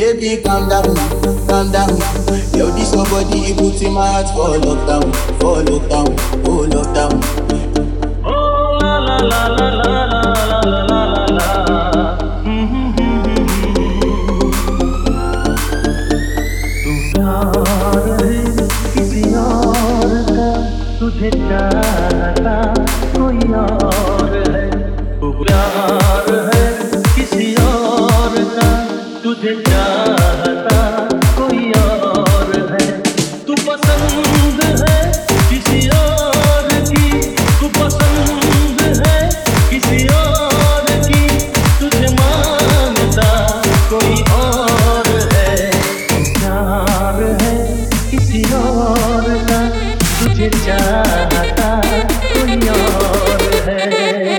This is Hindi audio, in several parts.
Baby, calm down, calm down. Yo, this nobody, he puts in my heart for lockdown, for lockdown, for lockdown. Oh la la la la la la la la la. तू प्यार है किसी और का, तुझे चाहता कोई और है। तू प्यार है किसी और का, तुझे चाहता कोई और है। तू पसंद है किसी और की, तू पसंद है किसी और की, तुझे मांगता कोई और है। प्यार है किसी और का, तुझे चाहता कोई और है।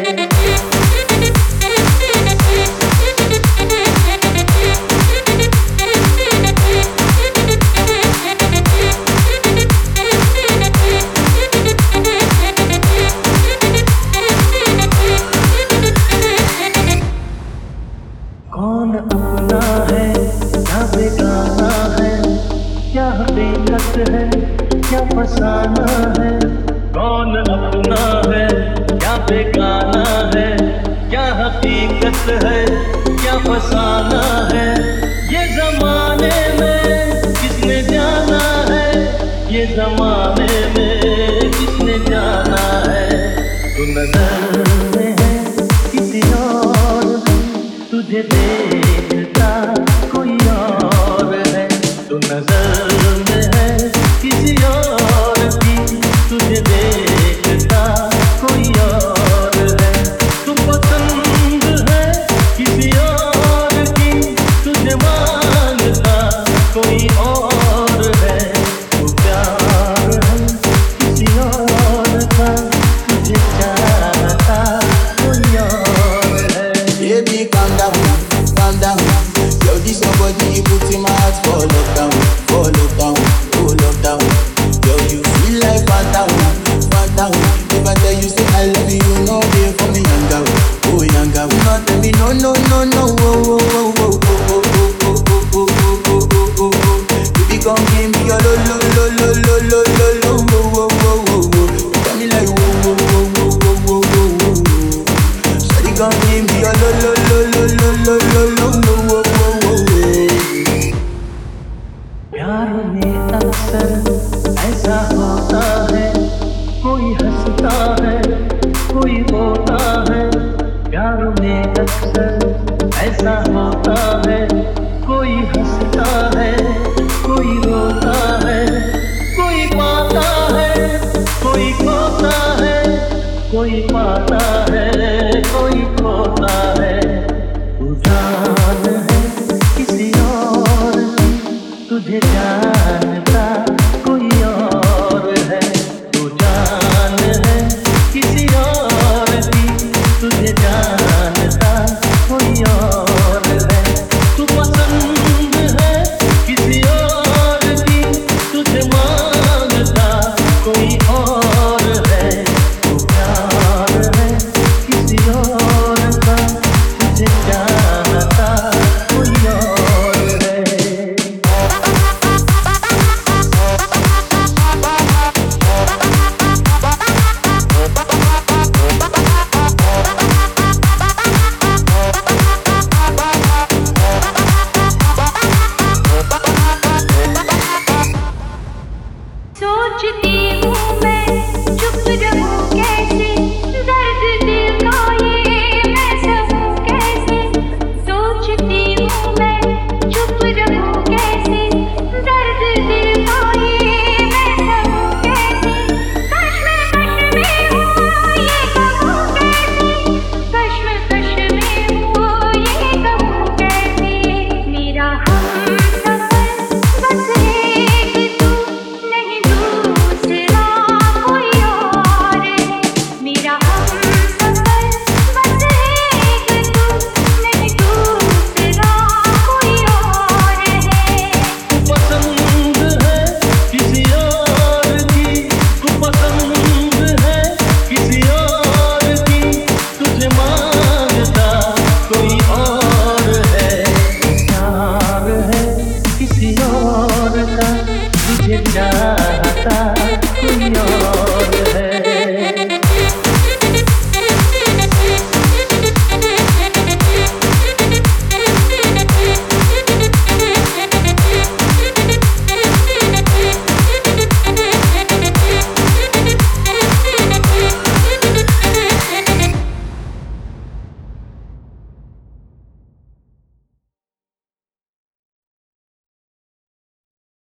कौन अपना है क्या बेगाना है, क्या हकीकत है क्या फसाना है। कौन अपना है क्या बेगाना है, क्या हकीकत है क्या फसाना है। ये जमाने में किसने जाना है, ये जमाने में किसने जाना है। तू नजर में है किसी और, तुझे देखता कोई और है। तू नजर में है किसी और की, तुझे देखता कोई और है। तू पसंद है किसी और की, तुझे मांगता कोई और है। तू प्यार है किसी और का, तुझे चाहता कोई और है। Baby, calm down, calm down. Yo, this nobody, he puts in my heart for lockdown, for lockdown, for lockdown. Yo, you feel like phantom, phantom. If I tell you say I love you, no day for me, young girl, oh young girl. No tell me no, no, no, no, oh, oh, oh, oh, oh, oh, oh, oh, oh, oh, oh, oh, oh, oh. Baby, come give me your lo, lo, lo, lo, lo, lo, lo, lo, oh, oh, oh, oh, oh. You got me like oh, oh, oh, oh, oh, oh, oh, oh. Shawty, come give me your lo, lo, lo, lo, lo, lo, lo, lo, lo, oh, oh, oh, oh. प्यार में अक्सर ऐसा होता है, कोई हंसता है कोई रोता है। प्यार में अक्सर